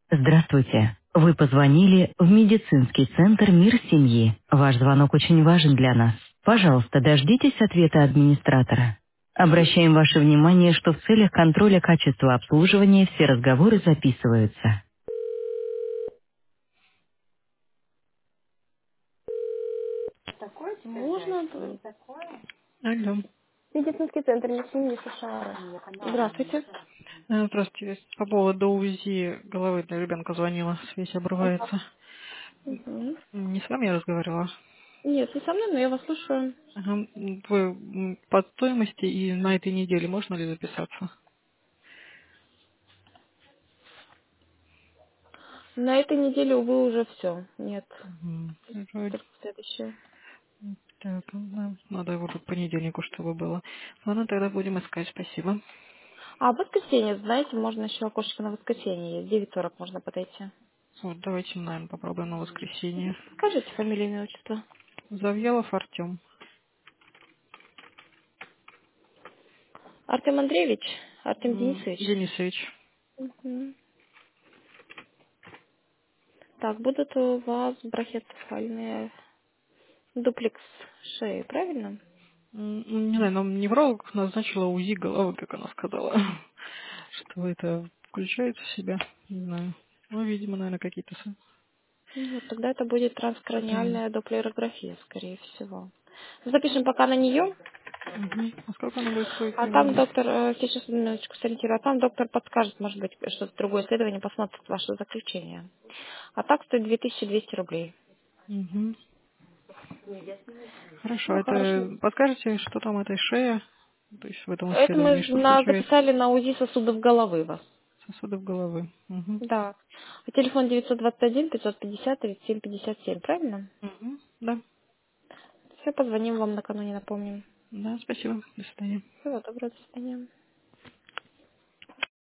Здравствуйте. Вы позвонили в медицинский центр «Мир семьи». Ваш звонок очень важен для нас. Пожалуйста, дождитесь ответа администратора. Обращаем ваше внимание, что в целях контроля качества обслуживания все разговоры записываются. Можно? Алло. Медицинский центр «Мир семьи» США. Здравствуйте. Здравствуйте. По поводу УЗИ головы для ребенка звонила. Связь обрывается. Мгм. Не с вами я разговаривала. Нет, не со мной, но я вас слушаю. Ага. Вы по стоимости и на этой неделе можно ли записаться? На этой неделе, увы, уже все. Нет, Вроде. только следующее. Так, надо уже к понедельнику, чтобы было. Ладно, тогда будем искать. Спасибо. А в воскресенье, знаете, можно еще окошко на воскресенье есть. 9:40 можно подойти. Вот, давайте, наверное, попробуем на воскресенье. Скажите фамилию, имя, отчество. Завьялов Артем. Артем Андреевич? Артем Денисович? Денисович. Мгм. Так, будут у вас брахиоцефальные дуплекс шеи, правильно? Не знаю, нам невролог назначила УЗИ головы, как она сказала. Что это включает в себя? Не знаю. Ну, видимо, наверное, какие-то Ну, вот, тогда это будет состояния. транскраниальная доплерография, скорее всего. Запишем пока на нее, Угу. А сколько она будет стоить а там примерно? доктор, сейчас минуточку сориентирую, а там доктор подскажет, может быть, что-то другое исследование, посмотрит ваше заключение. А так стоит 2200 рублей. Угу. Хорошо. Ну, хорошо. Это подскажете, что там этой шея? То есть в этом Это мы исследовании что включает? записали на УЗИ сосудов головы вас. Сосудов головы. Угу. Да. Телефон 921 550 3757, правильно? Угу. Да. Все, позвоним вам накануне, напомним. Да, спасибо. До свидания. Всего доброго, до свидания.